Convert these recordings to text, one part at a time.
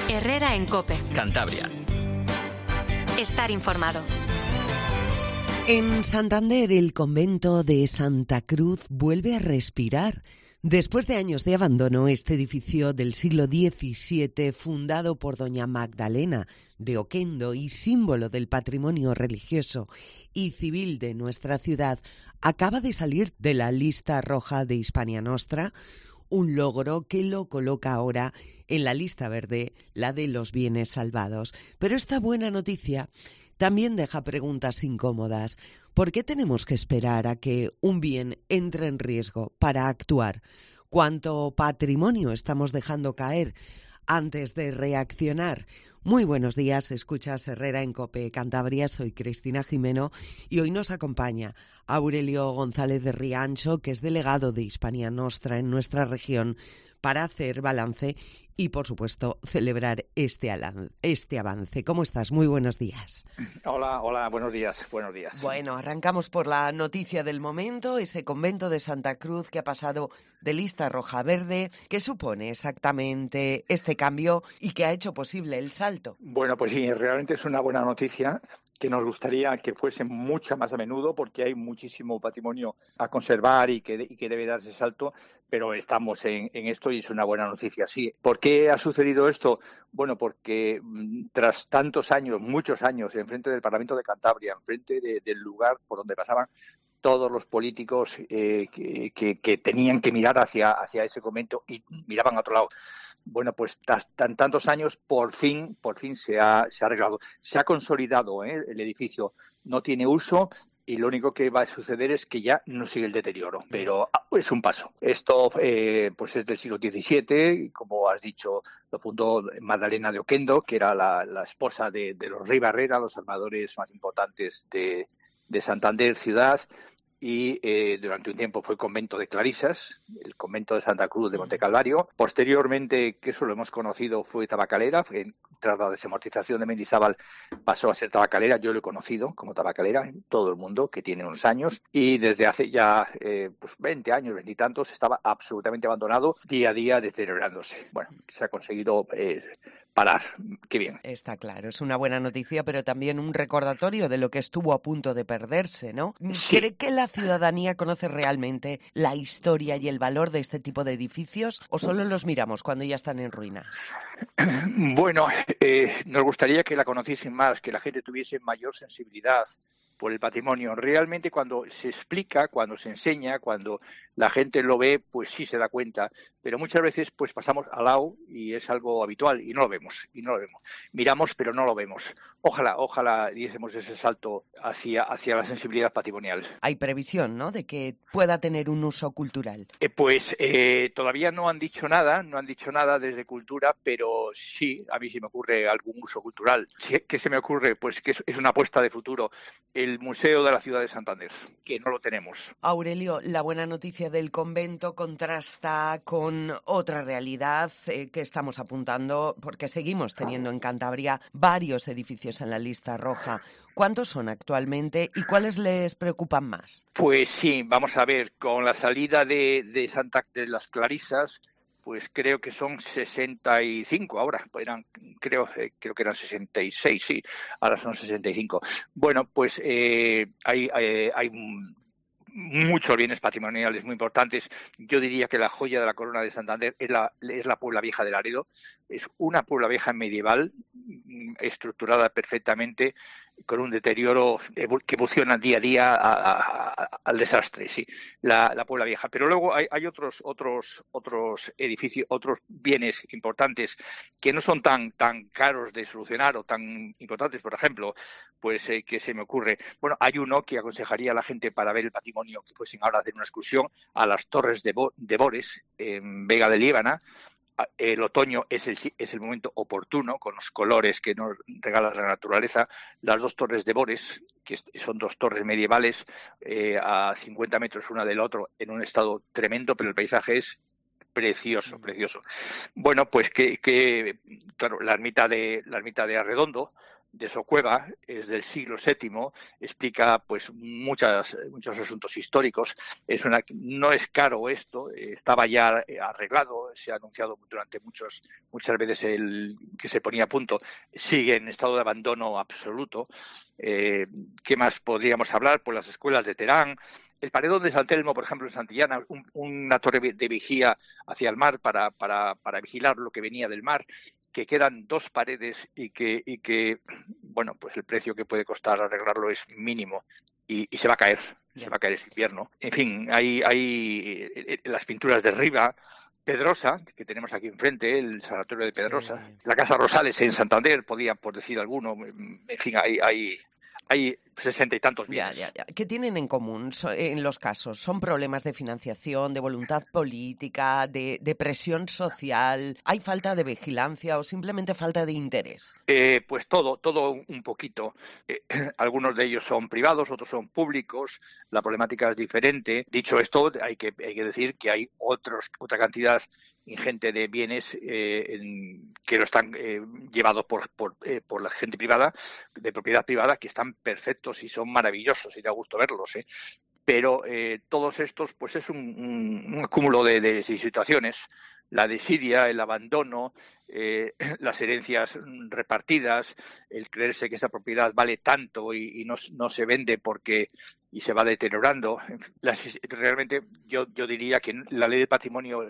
Herrera en COPE. Cantabria. Estar informado. En Santander, el convento de Santa Cruz vuelve a respirar. Después de años de abandono, este edificio del siglo XVII, fundado por doña Magdalena de Oquendo y símbolo del patrimonio religioso y civil de nuestra ciudad, acaba de salir de la lista roja de Hispania Nostra, un logro que lo coloca ahora en la lista verde, la de los bienes salvados. Pero esta buena noticia también deja preguntas incómodas. ¿Por qué tenemos que esperar a que un bien entre en riesgo para actuar? ¿Cuánto patrimonio estamos dejando caer antes de reaccionar? Muy buenos días, escuchas Herrera en COPE Cantabria, soy Cristina Jimeno y hoy nos acompaña Aurelio González de Riancho, que es delegado de Hispania Nostra en nuestra región, para hacer balance y, por supuesto, celebrar este avance. ¿Cómo estás? Muy buenos días. Hola, buenos días. Bueno, arrancamos por la noticia del momento, ese convento de Santa Cruz que ha pasado de lista roja a verde. ¿Qué supone exactamente este cambio y qué ha hecho posible el salto? Bueno, pues sí, realmente es una buena noticia que nos gustaría que fuese mucho más a menudo porque hay muchísimo patrimonio a conservar y que debe darse salto, pero estamos en esto y es una buena noticia, sí. ¿Por qué ha sucedido esto? Bueno, porque tras tantos años, muchos años, enfrente del Parlamento de Cantabria, enfrente del lugar por donde pasaban todos los políticos que tenían que mirar hacia ese convento y miraban a otro lado. Bueno, pues tantos años, por fin se ha arreglado. Se ha consolidado el edificio, no tiene uso y lo único que va a suceder es que ya no sigue el deterioro, pero es un paso. Esto pues es del siglo XVII, como has dicho, lo fundó Magdalena de Oquendo, que era la esposa de los Rey Barrera, los armadores más importantes de Santander ciudad. Y durante un tiempo fue convento de Clarisas, el convento de Santa Cruz de Monte Calvario. Posteriormente, que eso lo hemos conocido, fue tabacalera. Tras la desamortización de Mendizábal pasó a ser tabacalera. Yo lo he conocido como tabacalera en todo el mundo, que tiene unos años. Y desde hace ya 20 años, 20 y tantos, estaba absolutamente abandonado, día a día deteriorándose. Bueno, se ha conseguido parar. Qué bien. Está claro, es una buena noticia, pero también un recordatorio de lo que estuvo a punto de perderse, ¿no? Sí. ¿Cree que la ciudadanía conoce realmente la historia y el valor de este tipo de edificios o solo los miramos cuando ya están en ruinas? Bueno, nos gustaría que la conociesen más, que la gente tuviese mayor sensibilidad por el patrimonio. Realmente cuando se explica, cuando se enseña, cuando la gente lo ve, pues sí se da cuenta, pero muchas veces pues pasamos al lado y es algo habitual y no lo vemos. Miramos, pero no lo vemos. Ojalá diésemos ese salto hacia la sensibilidad patrimonial. Hay previsión, ¿no?, de que pueda tener un uso cultural. Todavía no han dicho nada desde Cultura, pero sí, a mí sí me ocurre algún uso cultural. ¿Qué se me ocurre? Pues que es una apuesta de futuro. El Museo de la Ciudad de Santander, que no lo tenemos. Aurelio, la buena noticia del convento contrasta con otra realidad que estamos apuntando, porque seguimos teniendo en Cantabria varios edificios en la lista roja. ¿Cuántos son actualmente y cuáles les preocupan más? Pues sí, vamos a ver, con la salida de las Clarisas, pues creo que son 65 ahora, creo que eran 66, sí, ahora son 65. Bueno, pues hay muchos bienes patrimoniales muy importantes. Yo diría que la joya de la corona de Santander es la Puebla Vieja de Laredo. Es una Puebla Vieja medieval, estructurada perfectamente, con un deterioro que evoluciona día a día al desastre, sí, la Puebla Vieja. Pero luego hay otros edificios, otros bienes importantes que no son tan caros de solucionar o tan importantes. Por ejemplo, pues que se me ocurre, bueno, hay uno que aconsejaría a la gente para ver el patrimonio que fuesen ahora a hacer una excursión a las Torres de Bores en Vega de Liébana. El otoño es el momento oportuno, con los colores que nos regala la naturaleza. Las dos torres de Bores, que son dos torres medievales a 50 metros una del otro, en un estado tremendo, pero el paisaje es precioso. Bueno, pues claro, la ermita de Arredondo, de Socueva, es del siglo VII, explica pues muchos asuntos históricos. No es caro esto, estaba ya arreglado, se ha anunciado durante muchas veces que se ponía a punto, sigue en estado de abandono absoluto. ¿Qué más podríamos hablar? Pues las escuelas de Terán, el paredón de San Telmo, por ejemplo, en Santillana, una torre de vigía hacia el mar para vigilar lo que venía del mar, que quedan 2 paredes y que bueno, pues el precio que puede costar arreglarlo es mínimo y se va a caer, ese invierno. En fin, hay las pinturas de Riva, Pedrosa, que tenemos aquí enfrente, el sanatorio de Pedrosa, sí. La Casa Rosales en Santander, podía, por decir alguno, en fin, hay 60 y tantos bienes. Ya. ¿Qué tienen en común en los casos? ¿Son problemas de financiación, de voluntad política, de presión social? ¿Hay falta de vigilancia o simplemente falta de interés? Pues todo un poquito. Algunos de ellos son privados, otros son públicos. La problemática es diferente. Dicho esto, hay que decir que hay otra cantidad ingente de bienes que no están llevados por la gente privada, de propiedad privada, que están perfectos y son maravillosos y da gusto verlos, pero todos estos pues es un cúmulo de situaciones, la desidia, el abandono, las herencias repartidas, el creerse que esa propiedad vale tanto y no se vende y se va deteriorando. Realmente yo diría que la ley del patrimonio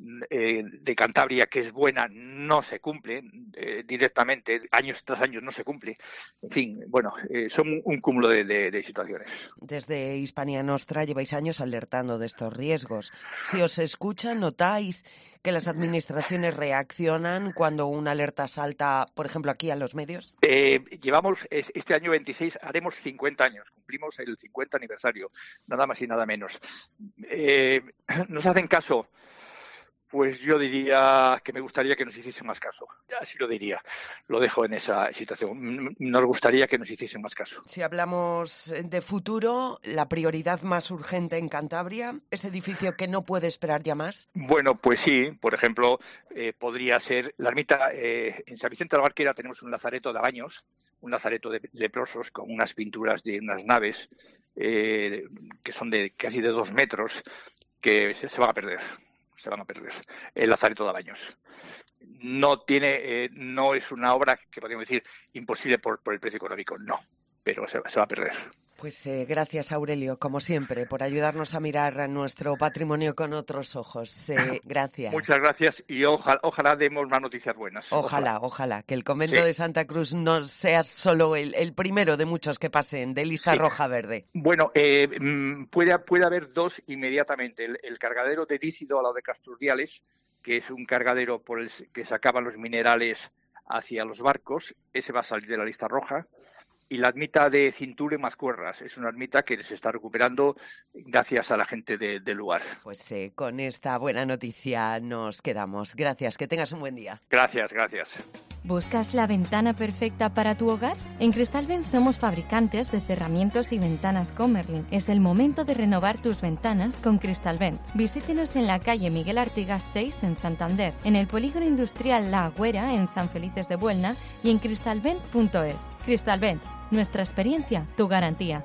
de Cantabria, que es buena, no se cumple directamente, años tras años no se cumple. En fin, bueno, son un cúmulo de situaciones. Desde Hispania Nostra lleváis años alertando de estos riesgos. Si os escuchan, ¿notáis que las administraciones reaccionan cuando una alerta salta, por ejemplo, aquí a los medios? Llevamos este año 26, haremos 50 años, cumplimos el 50 aniversario, nada más y nada menos. ¿Nos hacen caso? Pues yo diría que me gustaría que nos hiciesen más caso. Así lo diría. Lo dejo en esa situación. Nos gustaría que nos hiciesen más caso. Si hablamos de futuro, la prioridad más urgente en Cantabria, ¿ese edificio que no puede esperar ya más? Bueno, pues sí. Por ejemplo, podría ser la ermita. En San Vicente de la Barquera tenemos un lazareto de Abaños, un lazareto de leprosos con unas pinturas de unas naves que son de casi de 2 metros, que se van a perder. El lazareto de Abaños. No es una obra que podríamos decir imposible por el precio económico, no, pero se va a perder. Pues gracias, Aurelio, como siempre, por ayudarnos a mirar nuestro patrimonio con otros ojos. Gracias. Muchas gracias y ojalá demos más noticias buenas. Ojalá, que el convento de Santa Cruz no sea solo el primero de muchos que pasen de lista roja-verde. Bueno, puede haber 2 inmediatamente. El cargadero de Dícido al lado de Casturdiales, que es un cargadero por el que sacaban los minerales hacia los barcos, ese va a salir de la lista roja. Y la ermita de Cintura en Mascuerras es una ermita que se está recuperando gracias a la gente del lugar. Pues con esta buena noticia nos quedamos. Gracias, que tengas un buen día. Gracias. ¿Buscas la ventana perfecta para tu hogar? En Cristalvent somos fabricantes de cerramientos y ventanas Comerlin. Es el momento de renovar tus ventanas con Cristalvent. Visítenos en la calle Miguel Artigas 6 en Santander, en el polígono industrial La Agüera en San Felices de Buelna y en cristalvent.es. Cristalvent, nuestra experiencia, tu garantía.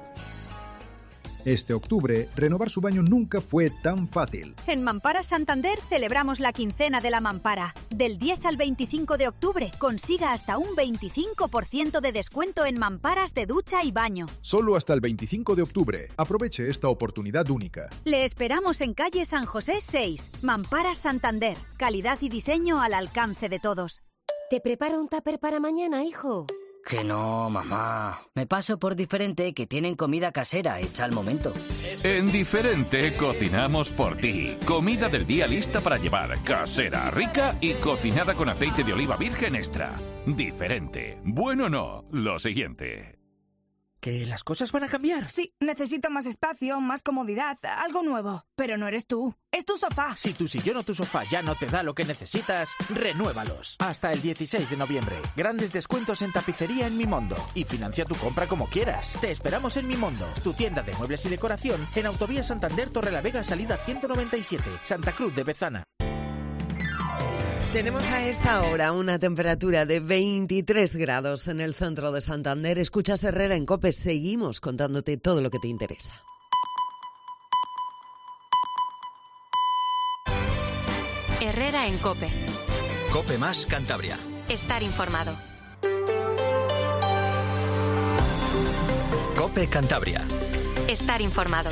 Este octubre, renovar su baño nunca fue tan fácil. En Mampara Santander celebramos la quincena de la Mampara. Del 10 al 25 de octubre consiga hasta un 25% de descuento en mamparas de ducha y baño. Solo hasta el 25 de octubre. Aproveche esta oportunidad única. Le esperamos en calle San José 6, Mampara Santander. Calidad y diseño al alcance de todos. ¿Te preparo un tupper para mañana, hijo? Que no, mamá. Me paso por Diferente, que tienen comida casera hecha al momento. En Diferente cocinamos por ti. Comida del día lista para llevar, casera, rica y cocinada con aceite de oliva virgen extra. Diferente. Bueno o no, lo siguiente. ¿Que las cosas van a cambiar? Sí, necesito más espacio, más comodidad, algo nuevo. Pero no eres tú, es tu sofá. Si tu sillón o tu sofá ya no te da lo que necesitas, renuévalos. Hasta el 16 de noviembre. Grandes descuentos en tapicería en Mimondo. Y financia tu compra como quieras. Te esperamos en Mimondo, tu tienda de muebles y decoración, en Autovía Santander Torrelavega, salida 197, Santa Cruz de Bezana. Tenemos a esta hora una temperatura de 23 grados en el centro de Santander. Escuchas Herrera en COPE. Seguimos contándote todo lo que te interesa. Herrera en COPE. COPE más Cantabria. Estar informado. COPE Cantabria. Estar informado.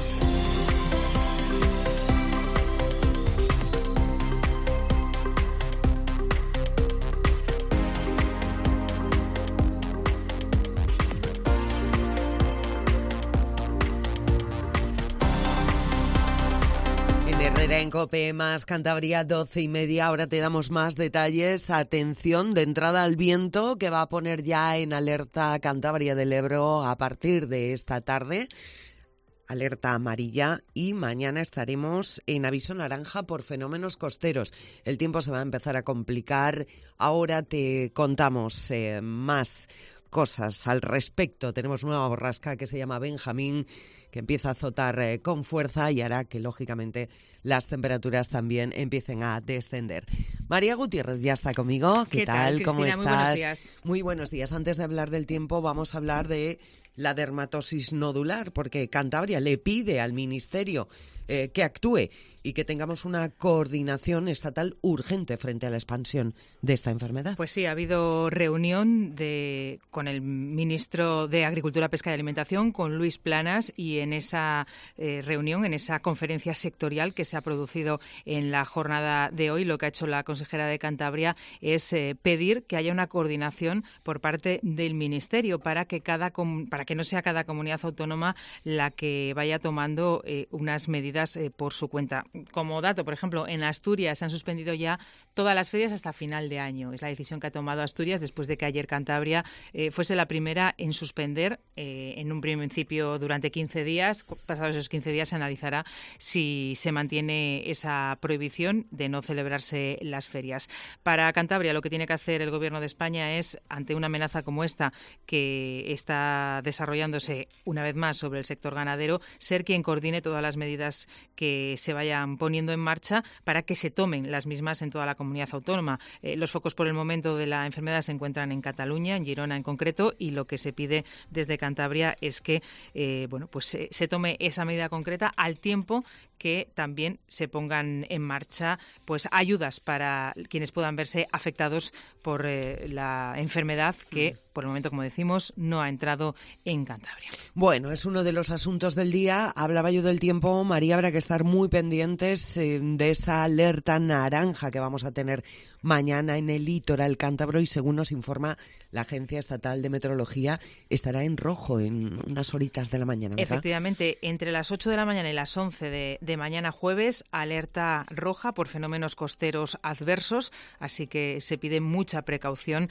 Herrera en COPE más Cantabria, 12:30. Ahora te damos más detalles. Atención, de entrada al viento, que va a poner ya en alerta Cantabria del Ebro a partir de esta tarde. Alerta amarilla, y mañana estaremos en aviso naranja por fenómenos costeros. El tiempo se va a empezar a complicar. Ahora te contamos más cosas al respecto. Tenemos nueva borrasca que se llama Benjamín, que empieza a azotar con fuerza y hará que, lógicamente, las temperaturas también empiecen a descender. María Gutiérrez ya está conmigo. ¿Qué tal? Cristina? ¿Cómo estás? Muy buenos días. Muy buenos días. Antes de hablar del tiempo, vamos a hablar de la dermatosis nodular, porque Cantabria le pide al Ministerio que actúe y que tengamos una coordinación estatal urgente frente a la expansión de esta enfermedad. Pues sí, ha habido reunión con el ministro de Agricultura, Pesca y Alimentación, con Luis Planas, y en esa reunión, en esa conferencia sectorial que se ha producido en la jornada de hoy, lo que ha hecho la consejera de Cantabria es pedir que haya una coordinación por parte del Ministerio para que no sea cada comunidad autónoma la que vaya tomando unas medidas por su cuenta. Como dato, por ejemplo, en Asturias se han suspendido ya todas las ferias hasta final de año. Es la decisión que ha tomado Asturias después de que ayer Cantabria fuese la primera en suspender en un principio durante 15 días. Pasados esos 15 días se analizará si se mantiene esa prohibición de no celebrarse las ferias. Para Cantabria, lo que tiene que hacer el Gobierno de España es, ante una amenaza como esta que está desarrollándose una vez más sobre el sector ganadero, ser quien coordine todas las medidas que se vayan poniendo en marcha para que se tomen las mismas en toda la comunidad autónoma. Los focos por el momento de la enfermedad se encuentran en Cataluña, en Girona en concreto, y lo que se pide desde Cantabria es que se tome esa medida concreta al tiempo que también se pongan en marcha pues ayudas para quienes puedan verse afectados por la enfermedad que, por el momento, como decimos, no ha entrado en Cantabria. Bueno, es uno de los asuntos del día. Hablaba yo del tiempo, María, habrá que estar muy pendientes de esa alerta naranja que vamos a tener mañana en el litoral cántabro, y según nos informa la Agencia Estatal de Meteorología, estará en rojo en unas horitas de la mañana, ¿verdad? Efectivamente, entre las 8 de la mañana y las 11 de mañana jueves, alerta roja por fenómenos costeros adversos, así que se pide mucha precaución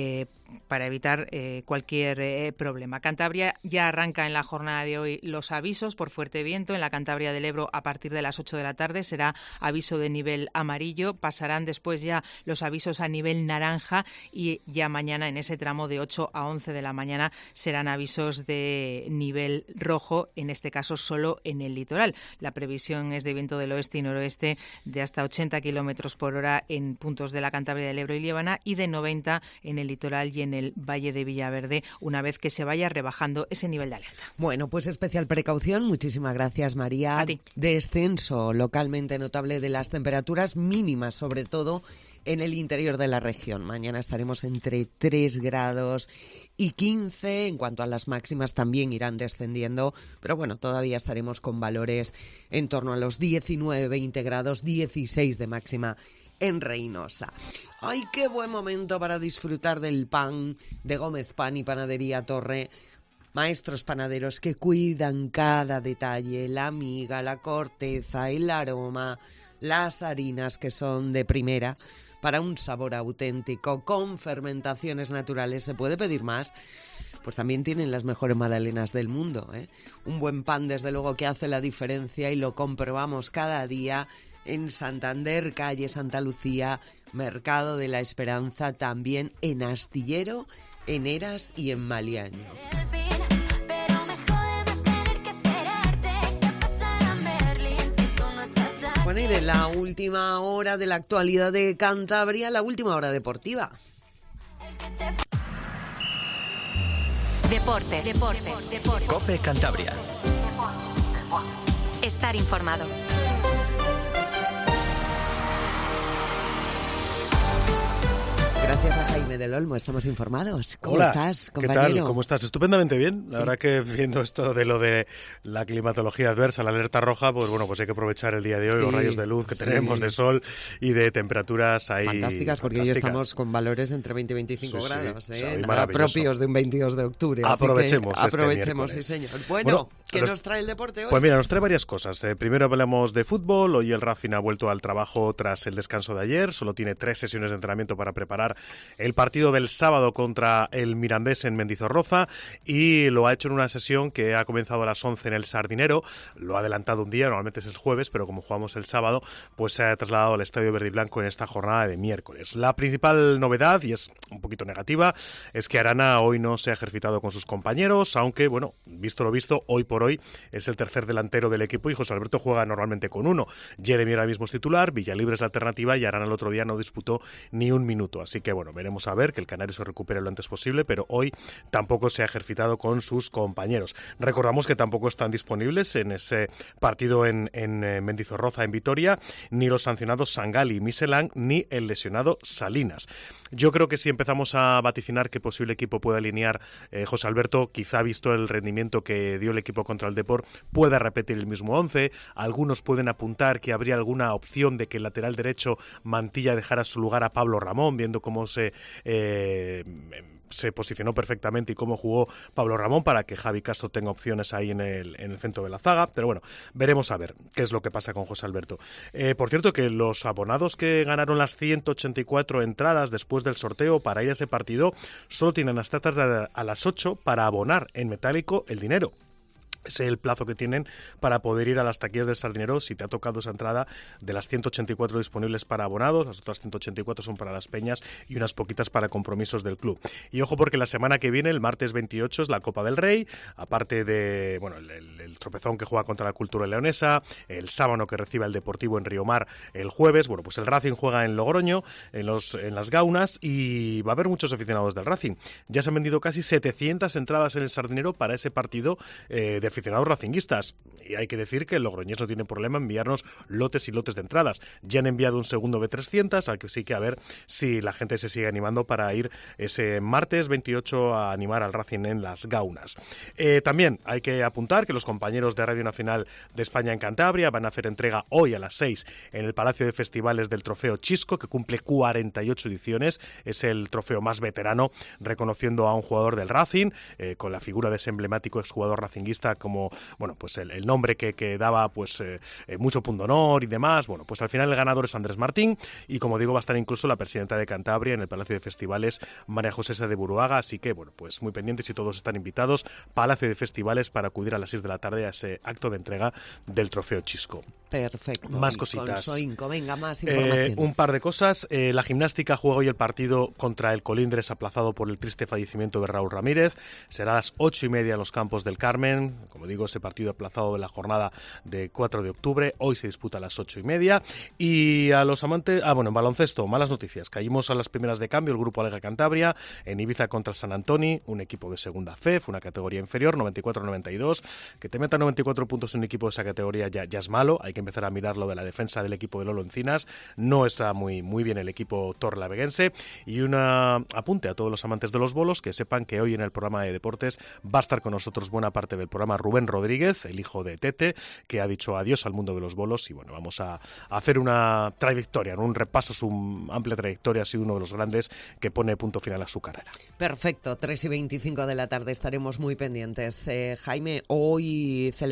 para evitar cualquier problema. Cantabria ya arranca en la jornada de hoy los avisos por fuerte viento. En la Cantabria del Ebro, a partir de las 8 de la tarde, será aviso de nivel amarillo. Pasarán después ya los avisos a nivel naranja, y ya mañana, en ese tramo de 8 a 11 de la mañana, serán avisos de nivel rojo, en este caso solo en el litoral. La previsión es de viento del oeste y noroeste de hasta 80 kilómetros por hora en puntos de la Cantabria del Ebro y Liébana, y de 90 en el litoral y en el Valle de Villaverde, una vez que se vaya rebajando ese nivel de alerta. Bueno, pues especial precaución. Muchísimas gracias, María. A ti. Descenso localmente notable de las temperaturas mínimas, sobre todo en el interior de la región. Mañana estaremos entre 3 grados y 15. En cuanto a las máximas, también irán descendiendo, pero bueno, todavía estaremos con valores en torno a los 19-20 grados, 16 de máxima en Reynosa. ¡Ay, qué buen momento para disfrutar del pan de Gómez Pan y Panadería Torre! Maestros panaderos que cuidan cada detalle, la miga, la corteza, el aroma, las harinas que son de primera, para un sabor auténtico, con fermentaciones naturales. ¿Se puede pedir más? Pues también tienen las mejores magdalenas del mundo, ¿eh? Un buen pan, desde luego, que hace la diferencia, y lo comprobamos cada día en Santander, calle Santa Lucía, Mercado de la Esperanza, también en Astillero, en Eras y en Maliaño. Pero me jode más tener que esperarte, que pasar a Berlín si tú no estás ahí. Bueno, y de la última hora de la actualidad de Cantabria, la última hora deportiva. Deportes. COPE Cantabria. Estar informado. Gracias a Jaime del Olmo, estamos informados. ¿Cómo Hola, estás, compañero? ¿Qué tal? ¿Cómo estás? Estupendamente bien. La Sí. verdad que viendo esto de lo de la climatología adversa, la alerta roja, pues bueno, pues hay que aprovechar el día de hoy, Sí, los rayos de luz que tenemos, de sol y de temperaturas ahí fantásticas, porque hoy estamos con valores entre 20 y 25 Sí, grados, sí, hoy nada maravilloso. propios de un 22 de octubre. así que Aprovechemos sí, este señor. miércoles. Bueno, ¿qué nos trae el deporte hoy? Pues mira, nos trae varias cosas. Primero hablamos de fútbol. Hoy el Racing ha vuelto al trabajo tras el descanso de ayer. Solo tiene 3 sesiones de entrenamiento para preparar el partido del sábado contra el Mirandés en Mendizorroza, y lo ha hecho en una sesión que ha comenzado a las 11 en el Sardinero. Lo ha adelantado un día, normalmente es el jueves, pero como jugamos el sábado, pues se ha trasladado al Estadio Verde y Blanco en esta jornada de miércoles. La principal novedad, y es un poquito negativa, es que Arana hoy no se ha ejercitado con sus compañeros, aunque, bueno, visto lo visto, hoy por hoy es el tercer delantero del equipo y José Alberto juega normalmente con uno. Jeremy ahora mismo es titular, Villalibre es la alternativa y Arana el otro día no disputó ni un minuto. Así que, bueno, veremos a ver que el Canario se recupere lo antes posible, pero hoy tampoco se ha ejercitado con sus compañeros. Recordamos que tampoco están disponibles en ese partido en Mendizorroza, en Vitoria, ni los sancionados Sangali y Miselán, ni el lesionado Salinas. Yo creo que si empezamos a vaticinar qué posible equipo puede alinear José Alberto, quizá visto el rendimiento que dio el equipo contra el Depor, pueda repetir el mismo 11. Algunos pueden apuntar que habría alguna opción de que el lateral derecho Mantilla dejara su lugar a Pablo Ramón, viendo cómo se posicionó perfectamente y cómo jugó Pablo Ramón, para que Javi Castro tenga opciones ahí en el centro de la zaga. Pero bueno, veremos a ver qué es lo que pasa con José Alberto. Por cierto, que los abonados que ganaron las 184 entradas después del sorteo para ir a ese partido solo tienen hasta tarde a las 8 para abonar en metálico el dinero. Es el plazo que tienen para poder ir a las taquillas del Sardinero si te ha tocado esa entrada. De las 184 disponibles para abonados, las otras 184 son para las peñas y unas poquitas para compromisos del club. Y ojo, porque la semana que viene, el martes 28, es la Copa del Rey, aparte de bueno el tropezón que juega contra la Cultura Leonesa, el Sábano que recibe el Deportivo en Riomar el jueves. Bueno, pues el Racing juega en Logroño, en las Gaunas, y va a haber muchos aficionados del Racing. Ya se han vendido casi 700 entradas en el Sardinero para ese partido de aficionados racinguistas, y hay que decir que el logroñés no tiene problema en enviarnos lotes y lotes de entradas. Ya han enviado un segundo B300, así que a ver si la gente se sigue animando para ir ese martes 28 a animar al Racing en las Gaunas. También hay que apuntar que los compañeros de Radio Nacional de España en Cantabria van a hacer entrega hoy a las 6 en el Palacio de Festivales del Trofeo Chisco, que cumple 48 ediciones. Es el trofeo más veterano, reconociendo a un jugador del Racing, con la figura de ese emblemático exjugador racinguista como, bueno, pues el nombre que daba pues mucho pundonor y demás. Bueno, pues al final el ganador es Andrés Martín, y como digo, va a estar incluso la presidenta de Cantabria en el Palacio de Festivales, María José de Buruaga, así que, bueno, pues muy pendientes, y todos están invitados, Palacio de Festivales, para acudir a las 6 de la tarde a ese acto de entrega del Trofeo Chisco. Perfecto. Más cositas. Con Soinco, venga, más información. Un par de cosas. La gimnástica juega hoy el partido contra el Colindres, aplazado por el triste fallecimiento de Raúl Ramírez. Será a las 8:30 en los campos del Carmen. Como digo, ese partido aplazado de la jornada de 4 de octubre. Hoy se disputa a las 8:30. Y a los amantes... en baloncesto, malas noticias. Caímos a las primeras de cambio, el grupo Alega Cantabria, en Ibiza contra el San Antoni, un equipo de segunda FEF, una categoría inferior, 94-92. Que te metan 94 puntos en un equipo de esa categoría ya es malo. Hay que empezar a mirar lo de la defensa del equipo de Lolo Encinas. No está muy bien el equipo torlaveguense. Y un apunte a todos los amantes de los bolos, que sepan que hoy en el programa de deportes va a estar con nosotros buena parte del programa Rubén Rodríguez, el hijo de Tete, que ha dicho adiós al mundo de los bolos. Y bueno, vamos a hacer una trayectoria, un repaso, su amplia trayectoria. Ha sido uno de los grandes que pone punto final a su carrera. Perfecto, 3:25 de la tarde, estaremos muy pendientes. Jaime, hoy es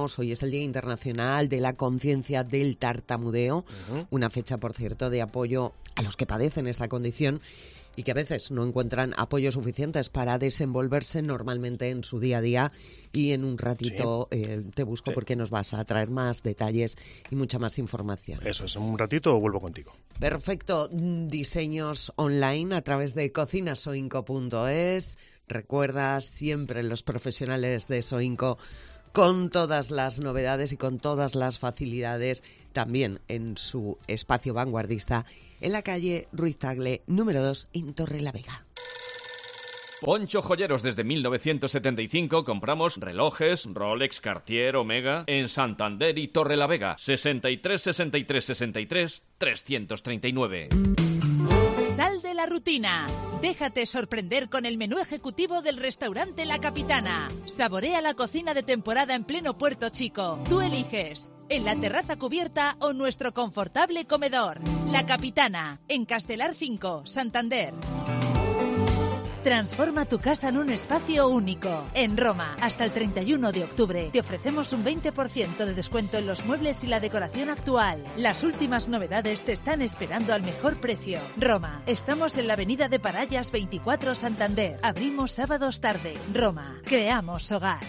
el Día Internacional de la Conciencia del Tartamudeo, una fecha, por cierto, de apoyo a los que padecen esta condición y que a veces no encuentran apoyo suficientes para desenvolverse normalmente en su día a día. Y en un ratito te busco porque nos vas a traer más detalles y mucha más información. Eso es, en un ratito vuelvo contigo. Perfecto. Diseños online a través de cocinasoinco.es. Recuerda, siempre los profesionales de Soinco con todas las novedades y con todas las facilidades, también en su espacio vanguardista, en la calle Ruiz Tagle, número 2, en Torrelavega. Poncho Joyeros, desde 1975 compramos relojes Rolex, Cartier, Omega en Santander y Torrelavega. 63 63 63 339. Sal de la rutina. Déjate sorprender con el menú ejecutivo del restaurante La Capitana. Saborea la cocina de temporada en pleno Puerto Chico. Tú eliges, en la terraza cubierta o nuestro confortable comedor. La Capitana, en Castelar 5, Santander. Transforma tu casa en un espacio único. En Roma, hasta el 31 de octubre, te ofrecemos un 20% de descuento en los muebles y la decoración actual. Las últimas novedades te están esperando al mejor precio. Roma, estamos en la avenida de Parallas 24, Santander. Abrimos sábados tarde. Roma, creamos hogar.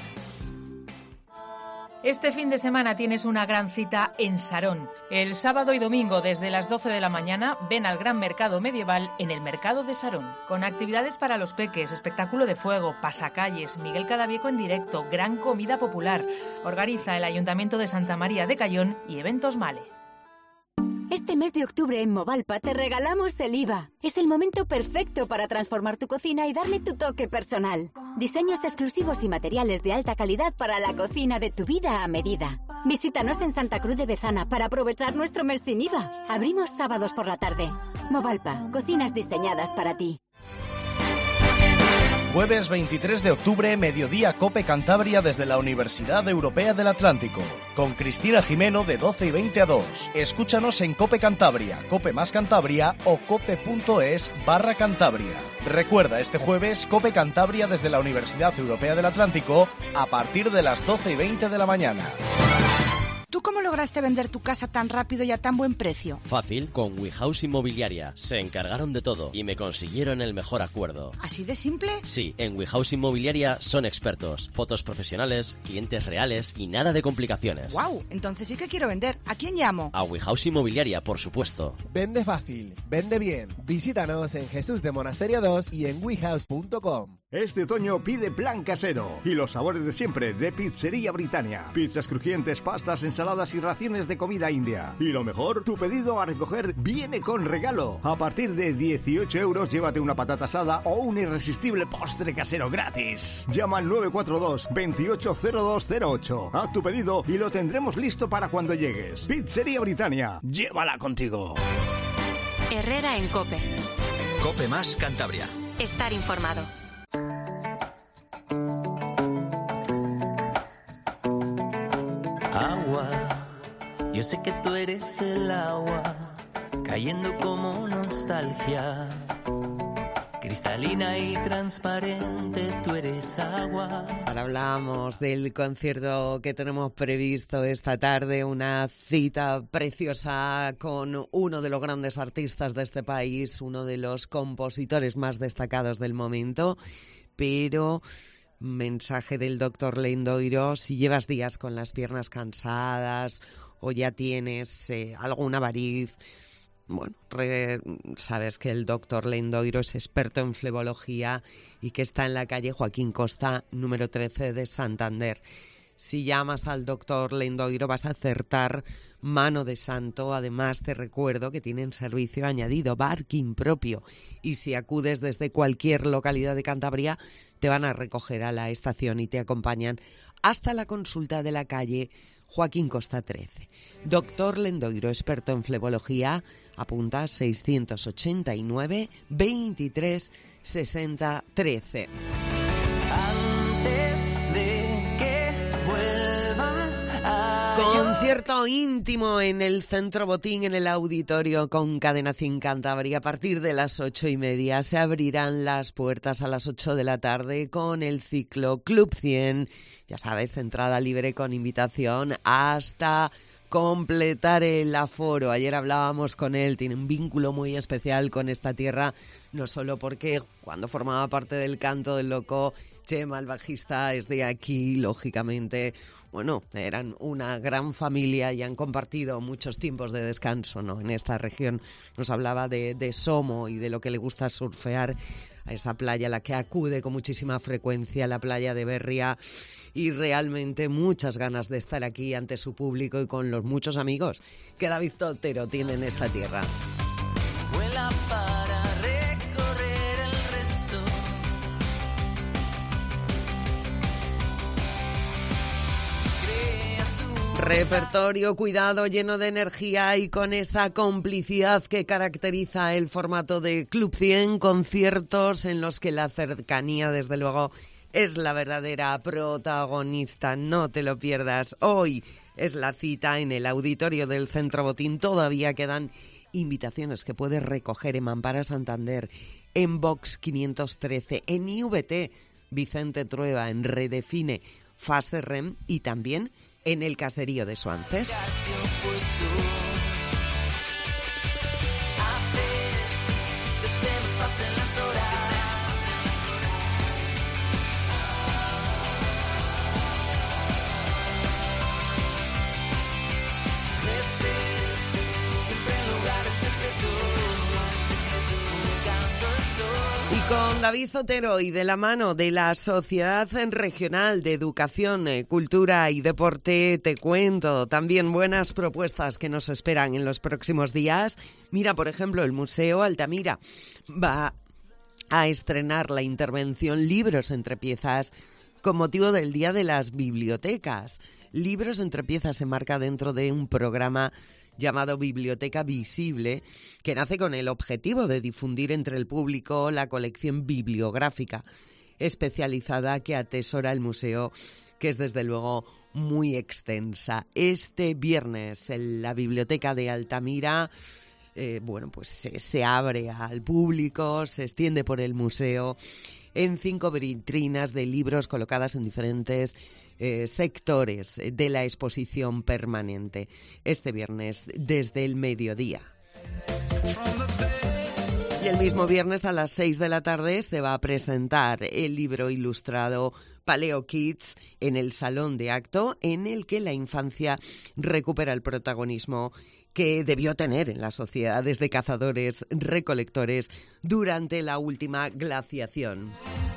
Este fin de semana tienes una gran cita en Sarón. El sábado y domingo desde las 12 de la mañana ven al Gran Mercado Medieval en el Mercado de Sarón. Con actividades para los peques, espectáculo de fuego, pasacalles, Miguel Cadavieco en directo, gran comida popular. Organiza el Ayuntamiento de Santa María de Cayón y Eventos Male. Este mes de octubre en Movalpa te regalamos el IVA. Es el momento perfecto para transformar tu cocina y darle tu toque personal. Diseños exclusivos y materiales de alta calidad para la cocina de tu vida a medida. Visítanos en Santa Cruz de Bezana para aprovechar nuestro mes sin IVA. Abrimos sábados por la tarde. Movalpa, cocinas diseñadas para ti. Jueves 23 de octubre, mediodía Cope Cantabria desde la Universidad Europea del Atlántico. Con Cristina Jimeno de 12:20 a 2. Escúchanos en Cope Cantabria, Cope más Cantabria o cope.es/Cantabria. Recuerda, este jueves Cope Cantabria desde la Universidad Europea del Atlántico a partir de las 12:20 de la mañana. ¿Tú cómo lograste vender tu casa tan rápido y a tan buen precio? Fácil, con WeHouse Inmobiliaria. Se encargaron de todo y me consiguieron el mejor acuerdo. ¿Así de simple? Sí, en WeHouse Inmobiliaria son expertos. Fotos profesionales, clientes reales y nada de complicaciones. ¡Wow! Entonces sí que quiero vender. ¿A quién llamo? A WeHouse Inmobiliaria, por supuesto. Vende fácil, vende bien. Visítanos en Jesús de Monasterio 2 y en wehouse.com. Este otoño pide plan casero y los sabores de siempre de Pizzería Britannia. Pizzas crujientes, pastas, ensaladas y raciones de comida india. Y lo mejor, tu pedido a recoger viene con regalo. A partir de 18 euros llévate una patata asada o un irresistible postre casero gratis. Llama al 942 280208. Haz tu pedido y lo tendremos listo para cuando llegues. Pizzería Britannia, llévala contigo. Herrera en COPE. COPE más Cantabria. Estar informado. Agua, yo sé que tú eres el agua, cayendo como nostalgia, cristalina y transparente, tú eres agua. Ahora hablamos del concierto que tenemos previsto esta tarde, una cita preciosa con uno de los grandes artistas de este país, uno de los compositores más destacados del momento, pero... Mensaje del doctor Lendoiro: si llevas días con las piernas cansadas o ya tienes alguna variz, bueno, sabes que el doctor Lendoiro es experto en flebología y que está en la calle Joaquín Costa, número 13 de Santander. Si llamas al doctor Lendoiro vas a acertar mano de santo. Además, te recuerdo que tienen servicio añadido, parking propio. Y si acudes desde cualquier localidad de Cantabria, te van a recoger a la estación y te acompañan hasta la consulta de la calle Joaquín Costa 13. Doctor Lendoiro, experto en flebología, apunta 689 23 60 13. Concierto íntimo en el Centro Botín, en el auditorio con Cadena 100 Cantabria. A partir de las 8:30 se abrirán las puertas a las 8 de la tarde con el ciclo Club 100. Ya sabes, entrada libre con invitación hasta completar el aforo. Ayer hablábamos con él, tiene un vínculo muy especial con esta tierra, no solo porque cuando formaba parte del Canto del Loco, Chema, el bajista, es de aquí, lógicamente. Bueno, eran una gran familia y han compartido muchos tiempos de descanso, ¿no? En esta región nos hablaba de Somo y de lo que le gusta surfear a esa playa a la que acude con muchísima frecuencia, la playa de Berria, y realmente muchas ganas de estar aquí ante su público y con los muchos amigos que David Otero tiene en esta tierra. Vuela para recorrer el resto. Repertorio, cuidado, lleno de energía y con esa complicidad que caracteriza el formato de Club 100, conciertos en los que la cercanía, desde luego, es la verdadera protagonista. No te lo pierdas. Hoy es la cita en el auditorio del Centro Botín. Todavía quedan invitaciones que puedes recoger en Mampara Santander, en Box 513, en IVT Vicente Trueba, en Redefine Fase REM y también en el caserío de Suances. Con David Otero y de la mano de la Sociedad Regional de Educación, Cultura y Deporte, te cuento también buenas propuestas que nos esperan en los próximos días. Mira, por ejemplo, el Museo Altamira va a estrenar la intervención Libros entre piezas con motivo del Día de las Bibliotecas. Libros entre piezas se marca dentro de un programa llamado Biblioteca Visible, que nace con el objetivo de difundir entre el público la colección bibliográfica especializada que atesora el museo, que es desde luego muy extensa. Este viernes en la Biblioteca de Altamira se abre al público, se extiende por el museo en 5 vitrinas de libros colocadas en diferentes sectores de la exposición permanente. Este viernes desde el mediodía. Y el mismo viernes a las 6 de la tarde se va a presentar el libro ilustrado Paleo Kids en el Salón de Acto, en el que la infancia recupera el protagonismo que debió tener en las sociedades de cazadores-recolectores durante la última glaciación.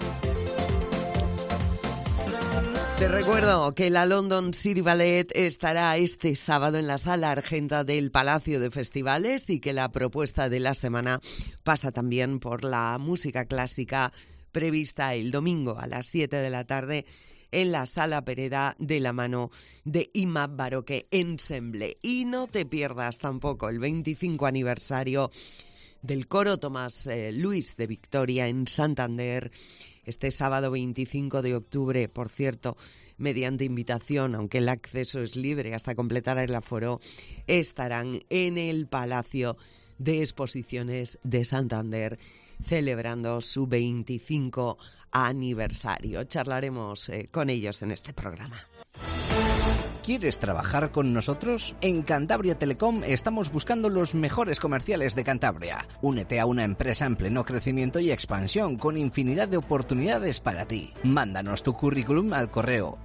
Te recuerdo que la London City Ballet estará este sábado en la Sala Argenta del Palacio de Festivales y que la propuesta de la semana pasa también por la música clásica prevista el domingo a las 7 de la tarde en la Sala Pereda de la mano de Ima Baroque Ensemble. Y no te pierdas tampoco el 25 aniversario del Coro Tomás Luis de Victoria en Santander, este sábado 25 de octubre, por cierto, mediante invitación, aunque el acceso es libre hasta completar el aforo, estarán en el Palacio de Exposiciones de Santander celebrando su 25 aniversario. Charlaremos con ellos en este programa. ¿Quieres trabajar con nosotros? En Cantabria Telecom estamos buscando los mejores comerciales de Cantabria. Únete a una empresa en pleno crecimiento y expansión con infinidad de oportunidades para ti. Mándanos tu currículum al correo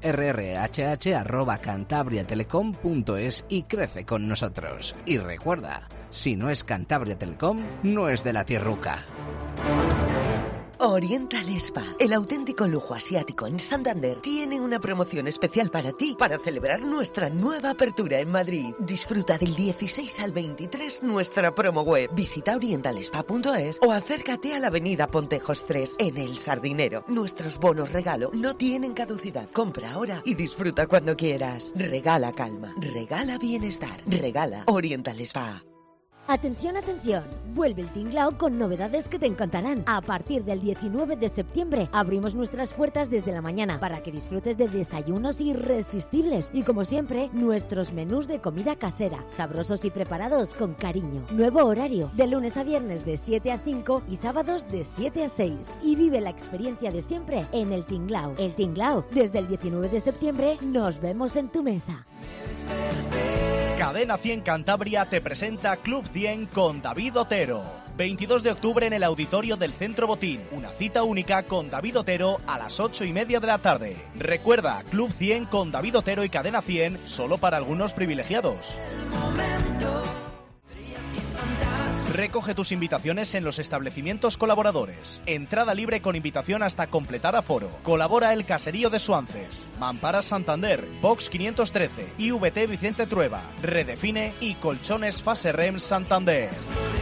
rrhh@cantabriatelecom.es y crece con nosotros. Y recuerda, si no es Cantabria Telecom, no es de la tierruca. Oriental Spa, el auténtico lujo asiático en Santander, tiene una promoción especial para ti para celebrar nuestra nueva apertura en Madrid. Disfruta del 16 al 23 nuestra promo web. Visita orientalspa.es o acércate a la avenida Pontejos 3 en El Sardinero. Nuestros bonos regalo no tienen caducidad. Compra ahora y disfruta cuando quieras. Regala calma, regala bienestar, regala Oriental Spa. Atención, atención, vuelve el Tinglao con novedades que te encantarán. A partir del 19 de septiembre abrimos nuestras puertas desde la mañana para que disfrutes de desayunos irresistibles y, como siempre, nuestros menús de comida casera, sabrosos y preparados con cariño. Nuevo horario, de lunes a viernes de 7 a 5 y sábados de 7 a 6. Y vive la experiencia de siempre en el Tinglao. El Tinglao, desde el 19 de septiembre, nos vemos en tu mesa. Cadena 100 Cantabria te presenta Club 100 con David Otero. 22 de octubre en el auditorio del Centro Botín. Una cita única con David Otero a las 8:30 de la tarde. Recuerda, Club 100 con David Otero y Cadena 100 solo para algunos privilegiados. Recoge tus invitaciones en los establecimientos colaboradores. Entrada libre con invitación hasta completar aforo. Colabora el Caserío de Suances, Mamparas Santander, Box 513, IVT Vicente Trueba, Redefine y Colchones Fase Rem Santander.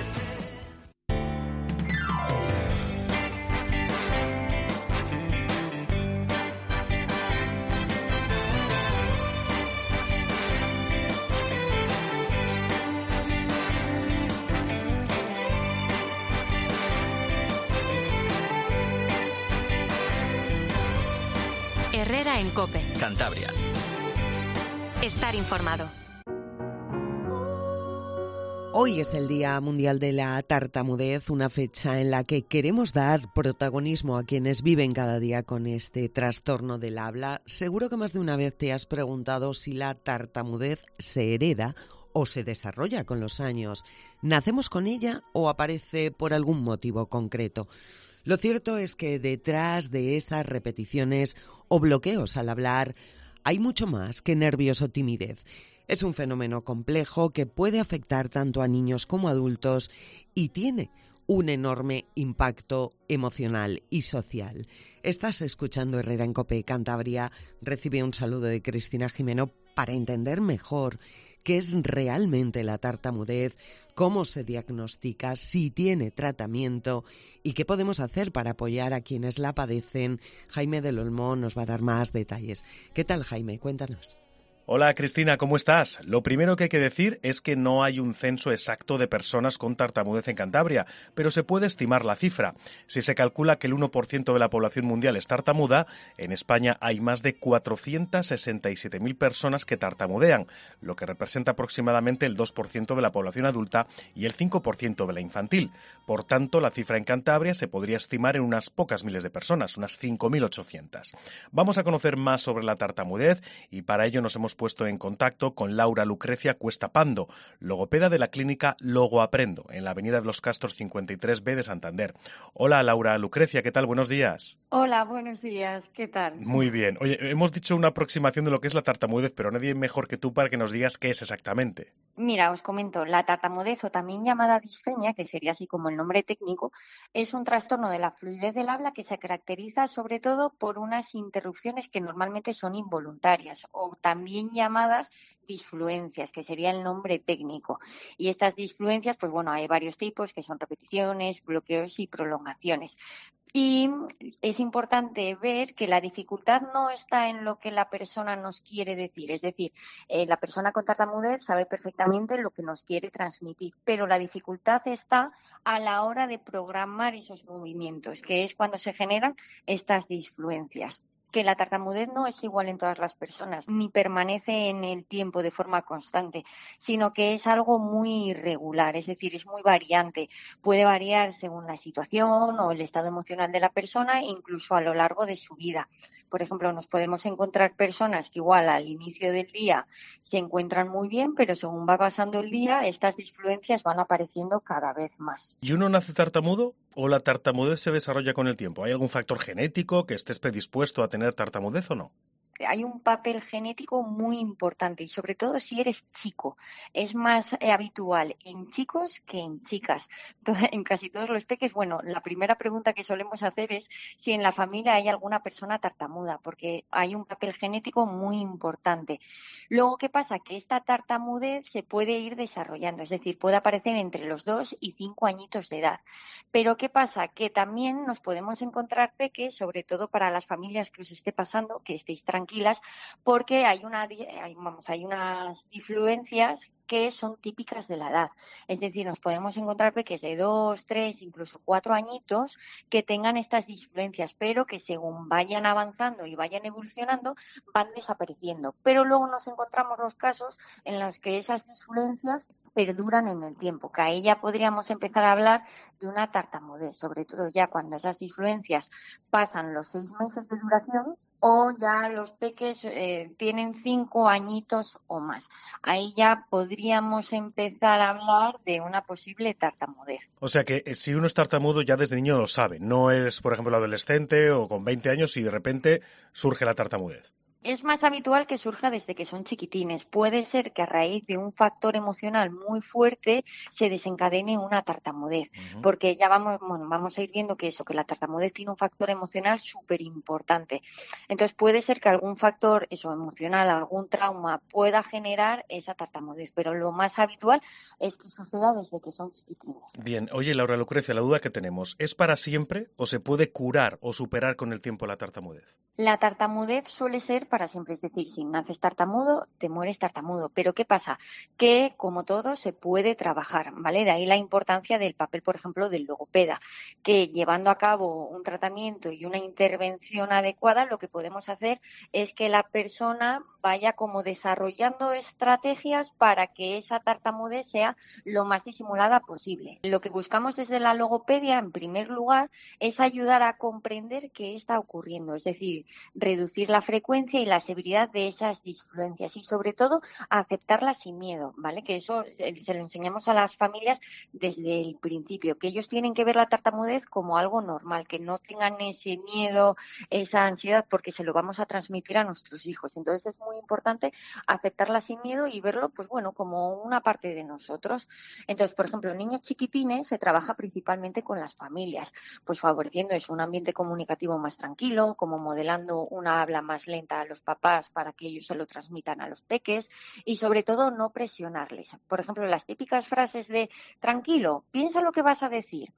Herrera en COPE. Cantabria. Estar informado. Hoy es el Día Mundial de la Tartamudez, una fecha en la que queremos dar protagonismo a quienes viven cada día con este trastorno del habla. Seguro que más de una vez te has preguntado si la tartamudez se hereda o se desarrolla con los años. ¿Nacemos con ella o aparece por algún motivo concreto? Lo cierto es que detrás de esas repeticiones o bloqueos al hablar hay mucho más que nervios o timidez. Es un fenómeno complejo que puede afectar tanto a niños como a adultos y tiene un enorme impacto emocional y social. Estás escuchando Herrera en COPE Cantabria. Recibe un saludo de Cristina Jimeno para entender mejor qué es realmente la tartamudez, cómo se diagnostica, si tiene tratamiento y qué podemos hacer para apoyar a quienes la padecen. Jaime del Olmo nos va a dar más detalles. ¿Qué tal, Jaime? Cuéntanos. Hola Cristina, ¿cómo estás? Lo primero que hay que decir es que no hay un censo exacto de personas con tartamudez en Cantabria, pero se puede estimar la cifra. Si se calcula que el 1% de la población mundial es tartamuda, en España hay más de 467.000 personas que tartamudean, lo que representa aproximadamente el 2% de la población adulta y el 5% de la infantil. Por tanto, la cifra en Cantabria se podría estimar en unas pocas miles de personas, unas 5.800. Vamos a conocer más sobre la tartamudez y para ello nos hemos puesto en contacto con Laura Lucrecia Cuesta Pando, logopeda de la clínica Logoaprendo, en la avenida de los Castros 53B de Santander. Hola Laura Lucrecia, ¿qué tal? Buenos días. Hola, buenos días, ¿qué tal? Muy bien. Oye, hemos dicho una aproximación de lo que es la tartamudez, pero nadie mejor que tú para que nos digas qué es exactamente. Mira, os comento, la tartamudez o también llamada disfenia, que sería así como el nombre técnico, es un trastorno de la fluidez del habla que se caracteriza sobre todo por unas interrupciones que normalmente son involuntarias o también llamadas disfluencias, que sería el nombre técnico. Y estas disfluencias, pues bueno, hay varios tipos que son repeticiones, bloqueos y prolongaciones. Y es importante ver que la dificultad no está en lo que la persona nos quiere decir, es decir, la persona con tartamudez sabe perfectamente lo que nos quiere transmitir, pero la dificultad está a la hora de programar esos movimientos, que es cuando se generan estas disfluencias. Que la tartamudez no es igual en todas las personas, ni permanece en el tiempo de forma constante, sino que es algo muy irregular, es decir, es muy variante. Puede variar según la situación o el estado emocional de la persona, incluso a lo largo de su vida. Por ejemplo, nos podemos encontrar personas que igual al inicio del día se encuentran muy bien, pero según va pasando el día, estas disfluencias van apareciendo cada vez más. ¿Y uno nace tartamudo o la tartamudez se desarrolla con el tiempo? ¿Hay algún factor genético que estés predispuesto a tener tartamudez o no? Hay un papel genético muy importante y sobre todo si eres chico. Es más habitual en chicos que en chicas. En casi todos los peques, bueno, la primera pregunta que solemos hacer es si en la familia hay alguna persona tartamuda, porque hay un papel genético muy importante. Luego, ¿qué pasa? Que esta tartamudez se puede ir desarrollando, es decir, puede aparecer entre los 2 y 5 añitos de edad. Pero ¿qué pasa? Que también nos podemos encontrar peques, sobre todo para las familias que os esté pasando, que estéis tranquilas, porque hay unas disfluencias que son típicas de la edad. Es decir, nos podemos encontrar peques de 2, 3, incluso 4 añitos que tengan estas disfluencias, pero que según vayan avanzando y vayan evolucionando, van desapareciendo. Pero luego nos encontramos los casos en los que esas disfluencias perduran en el tiempo, que ahí ya podríamos empezar a hablar de una tartamudez, sobre todo ya cuando esas disfluencias pasan los 6 meses de duración, o ya los peques tienen 5 añitos o más. Ahí ya podríamos empezar a hablar de una posible tartamudez. O sea que si uno es tartamudo ya desde niño lo sabe, no es, por ejemplo, adolescente o con 20 años y de repente surge la tartamudez. Es más habitual que surja desde que son chiquitines. Puede ser que a raíz de un factor emocional muy fuerte se desencadene una tartamudez, porque ya vamos a ir viendo que la tartamudez tiene un factor emocional súper importante. Entonces puede ser que algún factor emocional, algún trauma pueda generar esa tartamudez, pero lo más habitual es que suceda desde que son chiquitines. Bien, oye Laura Lucrecia, la duda que tenemos, ¿es para siempre o se puede curar o superar con el tiempo la tartamudez? La tartamudez suele ser para siempre, es decir, si naces tartamudo, te mueres tartamudo. Pero ¿qué pasa? Que, como todo, se puede trabajar, ¿vale? De ahí la importancia del papel, por ejemplo, del logopeda, que llevando a cabo un tratamiento y una intervención adecuada, lo que podemos hacer es que la persona vaya como desarrollando estrategias para que esa tartamudez sea lo más disimulada posible. Lo que buscamos desde la logopedia, en primer lugar, es ayudar a comprender qué está ocurriendo, es decir, reducir la frecuencia y la severidad de esas disfluencias y, sobre todo, aceptarlas sin miedo, ¿vale? Que eso se lo enseñamos a las familias desde el principio, que ellos tienen que ver la tartamudez como algo normal, que no tengan ese miedo, esa ansiedad, porque se lo vamos a transmitir a nuestros hijos. Entonces es muy importante aceptarla sin miedo y verlo, pues bueno, como una parte de nosotros. Entonces, por ejemplo, en niños chiquitines se trabaja principalmente con las familias, pues favoreciendo eso, un ambiente comunicativo más tranquilo, como modelando una habla más lenta a los papás para que ellos se lo transmitan a los peques y, sobre todo, no presionarles. Por ejemplo, las típicas frases de tranquilo, piensa lo que vas a decir.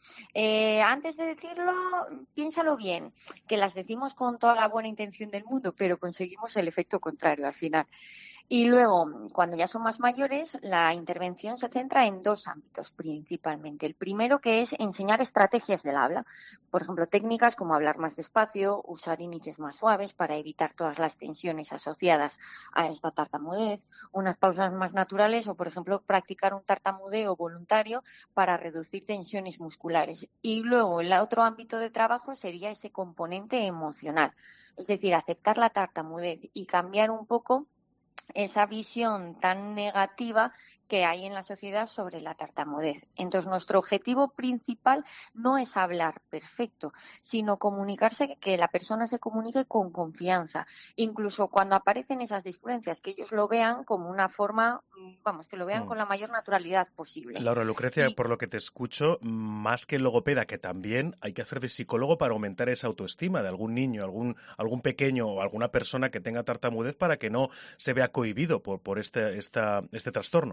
Antes de decirlo, piénsalo bien, que las decimos con toda la buena intención del mundo, pero conseguimos el efecto contrario al final. Y luego, cuando ya son más mayores, la intervención se centra en dos ámbitos principalmente. El primero, que es enseñar estrategias del habla. Por ejemplo, técnicas como hablar más despacio, usar índices más suaves para evitar todas las tensiones asociadas a esta tartamudez, unas pausas más naturales o, por ejemplo, practicar un tartamudeo voluntario para reducir tensiones musculares. Y luego, el otro ámbito de trabajo sería ese componente emocional. Es decir, aceptar la tartamudez y cambiar un poco esa visión tan negativa que hay en la sociedad sobre la tartamudez. Entonces, nuestro objetivo principal no es hablar perfecto, sino comunicarse, que la persona se comunique con confianza. Incluso cuando aparecen esas disfluencias, que ellos lo vean como una forma, que lo vean con la mayor naturalidad posible. Laura Lucrecia, por lo que te escucho, más que logopeda, que también hay que hacer de psicólogo para aumentar esa autoestima de algún niño, algún pequeño o alguna persona que tenga tartamudez para que no se vea cohibido por este trastorno.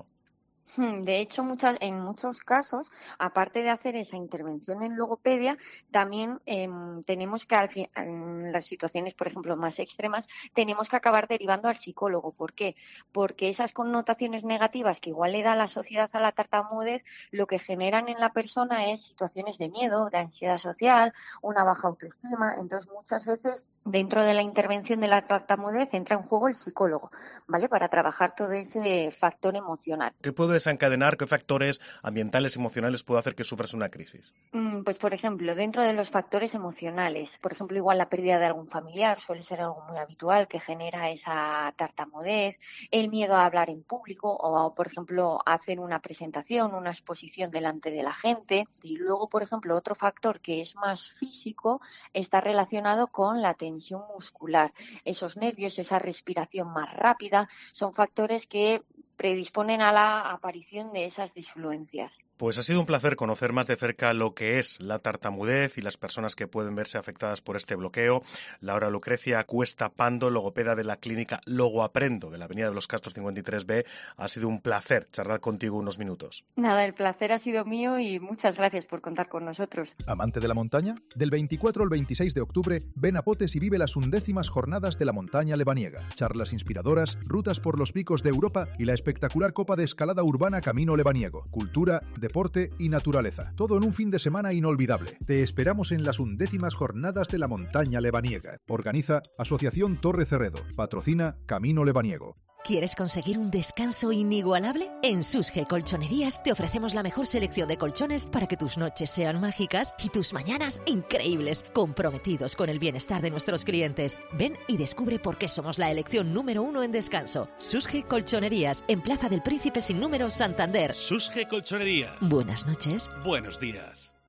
De hecho, en muchos casos, aparte de hacer esa intervención en logopedia, también tenemos que, en las situaciones, por ejemplo, más extremas, tenemos que acabar derivando al psicólogo. ¿Por qué? Porque esas connotaciones negativas que igual le da la sociedad a la tartamudez, lo que generan en la persona es situaciones de miedo, de ansiedad social, una baja autoestima. Entonces, muchas veces, dentro de la intervención de la tartamudez, entra en juego el psicólogo, ¿vale? Para trabajar todo ese factor emocional. ¿Qué puede desencadenar? ¿Qué factores ambientales, emocionales puede hacer que sufras una crisis? Pues, por ejemplo, dentro de los factores emocionales, por ejemplo, igual la pérdida de algún familiar suele ser algo muy habitual que genera esa tartamudez, el miedo a hablar en público o, por ejemplo, hacer una presentación, una exposición delante de la gente. Y luego, por ejemplo, otro factor que es más físico está relacionado con la tensión muscular. Esos nervios, esa respiración más rápida, son factores que predisponen a la aparición de esas disfluencias. Pues ha sido un placer conocer más de cerca lo que es la tartamudez y las personas que pueden verse afectadas por este bloqueo. Laura Lucrecia Cuesta Pando, logopeda de la clínica Logoaprendo de la Avenida de los Castros 53B. Ha sido un placer charlar contigo unos minutos. Nada, el placer ha sido mío y muchas gracias por contar con nosotros. ¿Amante de la montaña? Del 24 al 26 de octubre, ven a Potes y vive las 11ª jornadas de la montaña lebaniega. Charlas inspiradoras, rutas por los picos de Europa y la espectacular copa de escalada urbana Camino Lebaniego. Cultura, deporte y naturaleza. Todo en un fin de semana inolvidable. Te esperamos en las 11ª jornadas de la montaña lebaniega. Organiza Asociación Torre Cerredo. Patrocina Camino Lebaniego. ¿Quieres conseguir un descanso inigualable? En Susge Colchonerías te ofrecemos la mejor selección de colchones para que tus noches sean mágicas y tus mañanas increíbles, comprometidos con el bienestar de nuestros clientes. Ven y descubre por qué somos la elección número 1 en descanso. Susge Colchonerías, en Plaza del Príncipe sin número, Santander. Susge Colchonerías. Buenas noches. Buenos días.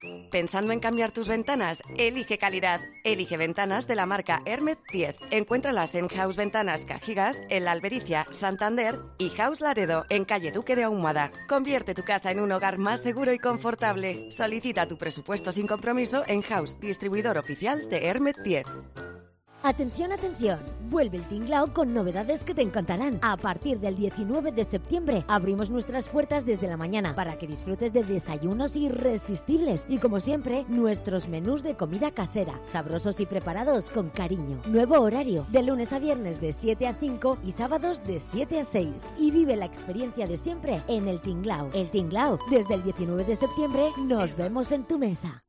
¿Pensando en cambiar tus ventanas? Elige calidad. Elige ventanas de la marca Hermet 10. Encuéntralas en House Ventanas Cajigas, en La Albericia, Santander y House Laredo, en calle Duque de Ahumada. Convierte tu casa en un hogar más seguro y confortable. Solicita tu presupuesto sin compromiso en House, distribuidor oficial de Hermet 10. Atención, atención. Vuelve el Tinglao con novedades que te encantarán. A partir del 19 de septiembre abrimos nuestras puertas desde la mañana para que disfrutes de desayunos irresistibles y, como siempre, nuestros menús de comida casera, sabrosos y preparados con cariño. Nuevo horario, de lunes a viernes de 7 a 5 y sábados de 7 a 6. Y vive la experiencia de siempre en el Tinglao. El Tinglao, desde el 19 de septiembre nos vemos en tu mesa.